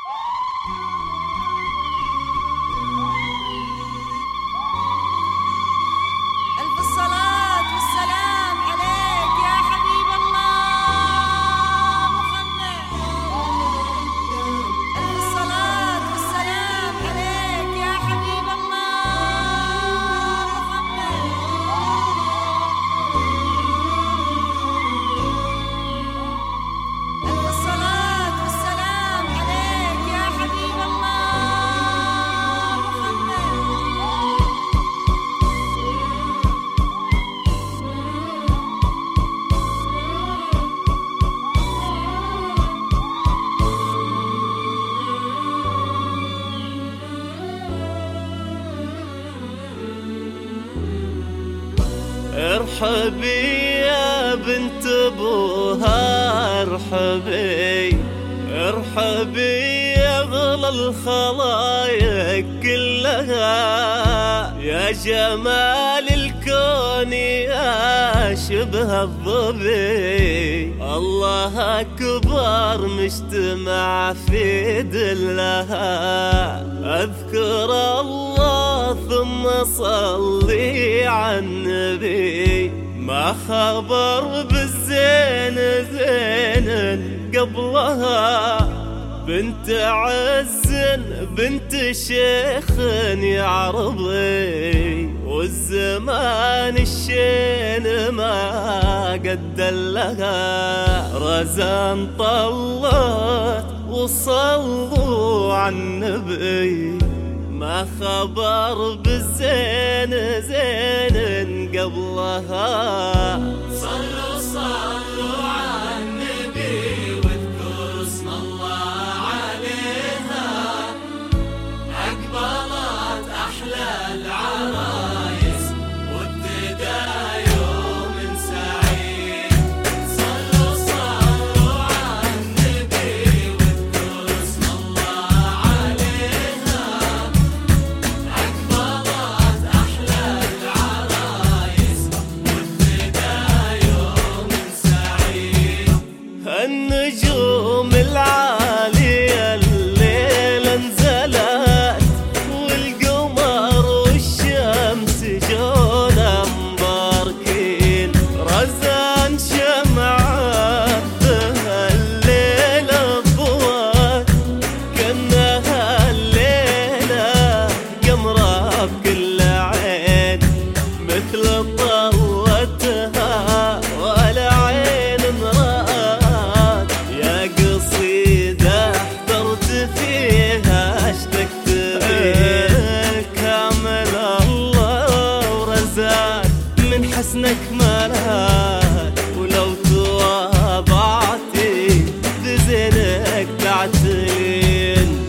ارحبي يا بنت ابوها، ارحبي ارحبي يا اغلى الخلايق كلها، يا جمال الكون يا شبه الظبي، الله اكبر مجتمع في دلها، اذكر الله ثم صلي على النبي، ما خبر بالزين زين قبلها، بنت عز بنت شيخ يا عربي، والزمان الشين ما قد لها، رزان طلت وصلوا على النبي، ما خبر بالزين زين قبلها، صلوا صلوا على النبي واذكروا اسم الله عليها، أقبلت أحلى العرايس وابتدى يوم سعيد، صلوا صلوا على النبي واذكروا اسم الله عليها، أقبلت أحلى العرايس وابتدى يوم سعيد، النجوم العالية الليلة نزلت، والقمر والشمس جونا مباركين، رزان شمعة بهالليلة ضوت، كأنها الليلة قمرة بكل عين، مثل طلتها ولا عين مرات، يا قصيدة احترت فيها اشتقت بيك، كامل الله ورزاق من حسنك مالك، ولو تواضعتي بزينك تعتلين.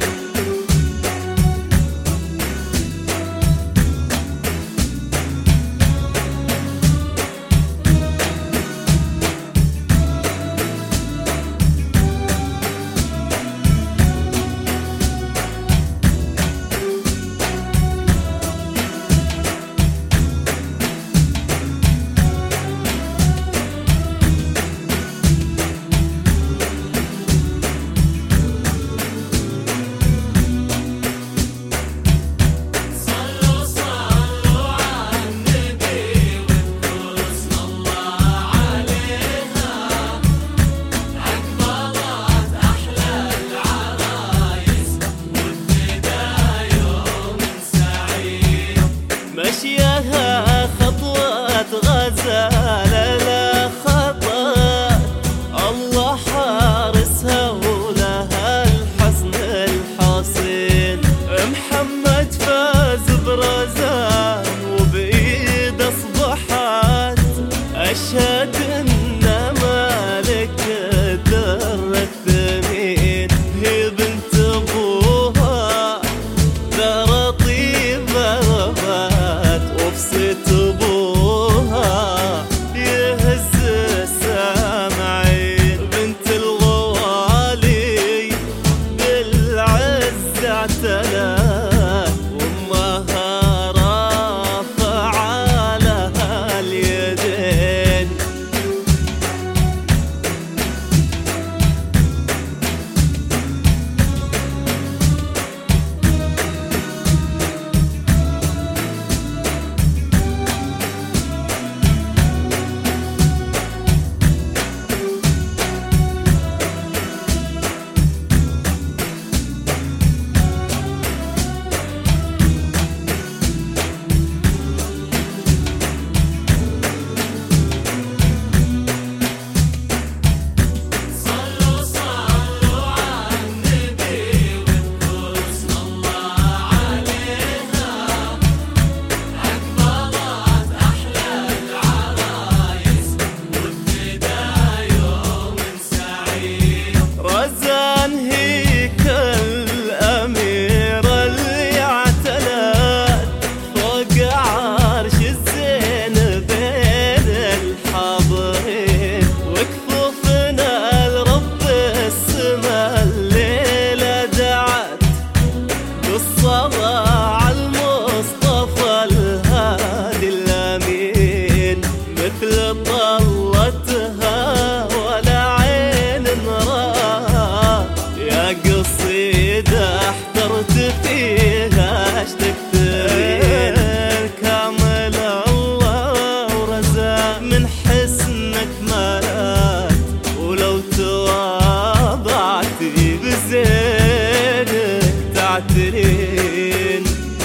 بعتي بزينك تعترين.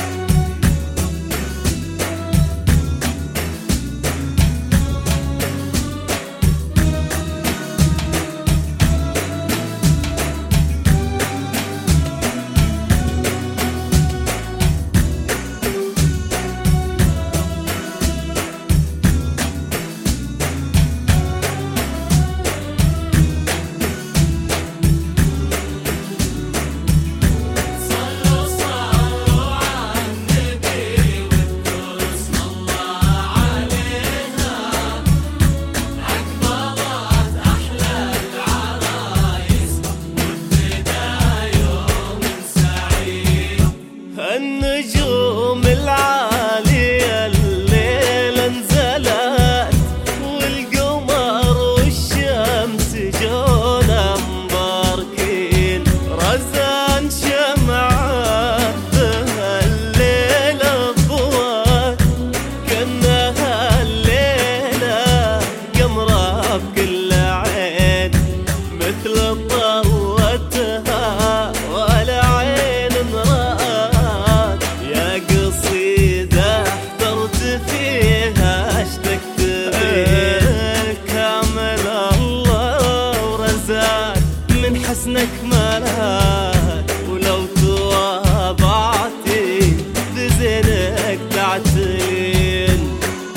النجوم العالية الليلة نزلت، والقمر والشمس جونا مباركين. رزان شمعة بهالليلة ضوت، كأنها الليلة قمرة بكل عين، مثل ضوتها ولا عين مرأت. يا قصيدة احترت فيها اشتقت بيك، كامل الله ورزاق من حسنك ملاك. ولو توابعتي بزينك تعتلين.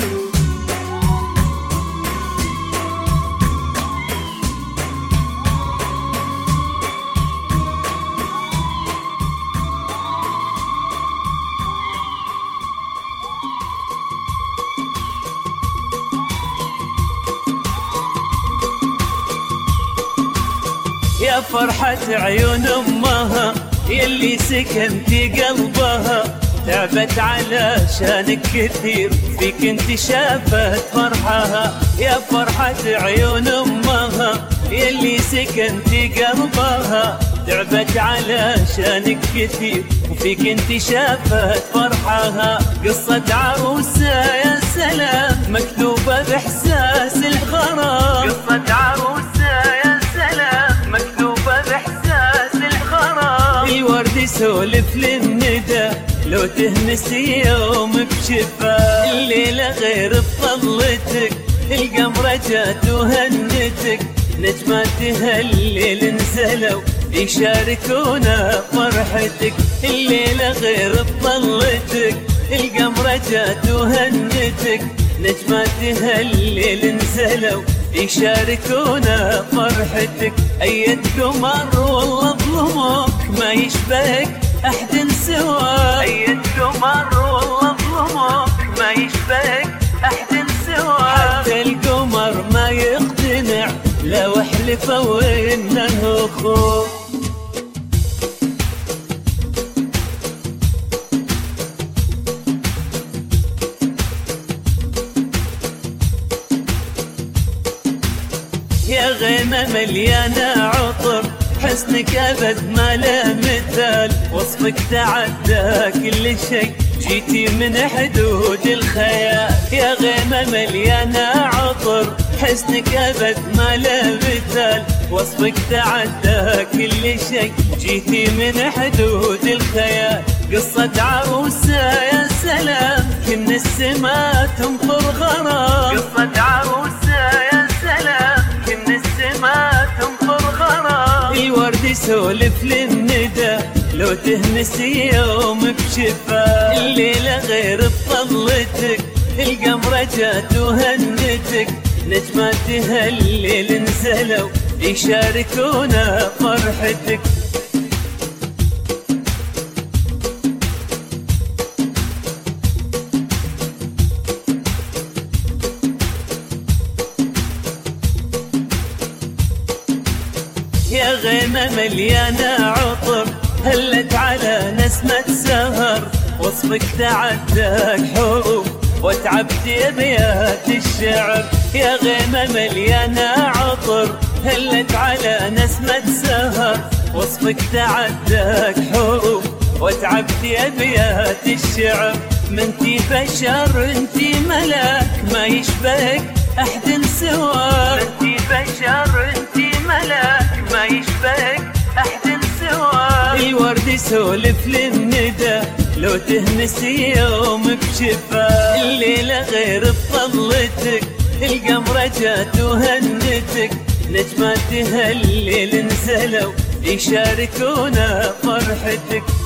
يا فرحة عيون أمها يلي سكنتي قلبها، تعبت علشانك كثير فيك انت شافت فرحها. يا فرحة عيون أمها يلي سكنتي قلبها، تعبت علشانك كثير وفيك انت شافت فرحها. قصة عروسة يا سلام مكتوبة بإحساس الغرام، قصة عروسة يا سلام مكتوبة بإحساس الغرام. الورد يسولف للندى لو تهنسي يوم بشفا، الليلة غير بطلتك القمرة جات وهنتك. نجمات هالليل نزلوا يشاركونا فرحتك، الليلة غير بطلتك القمرة جات وهنتك. نجمات هالليل نزلوا يشاركونا فرحتك. أيد قمر والله ظلمك ما يشبهك أحد سواك، أيد قمر والله ظلمك ما يشبهك أحد سواك. حتى القمر ما يقتنع لو حلفوا إنه أخوك. يا غيمة مليانة عطر حسنك أبد ما له مثال، وصفك تعدى كل شيء جيتي من حدود الخيال. يا غيمة مليانة عطر حسنك أبد ما له مثال، وصفك تعدى كل شيء جيتي من حدود الخيال. قصة عروسة يا سلام كن السما تمطر غرام، قصة عروسة يا سلام كن السما تمطر غرام. الورد يسولف للندى لو تهنسي يوم بشفا، الليلة غير بطلتك القمرة جات وهنتك. نجمات هالليل نزلوا يشاركونا فرحتك. يا غيمة مليانة عطر هلت على نسمة سهر، وصفك تعداك حروف وتعبت أبيات الشعر. يا غيمة مليانة عطر هلت على نسمة سهر، وصفك تعداك حروف وتعبت أبيات الشعر. منتي بشر انتي ملاك ما يشبهك أحد سواك، منتي بشر انتي ملاك ما يشبهك يسولف للندى لو تهنسي يوم بشفا. الليلة غير بطلتك القمرة جات وهنتك، نجمات هالليل نزلوا يشاركونا فرحتك.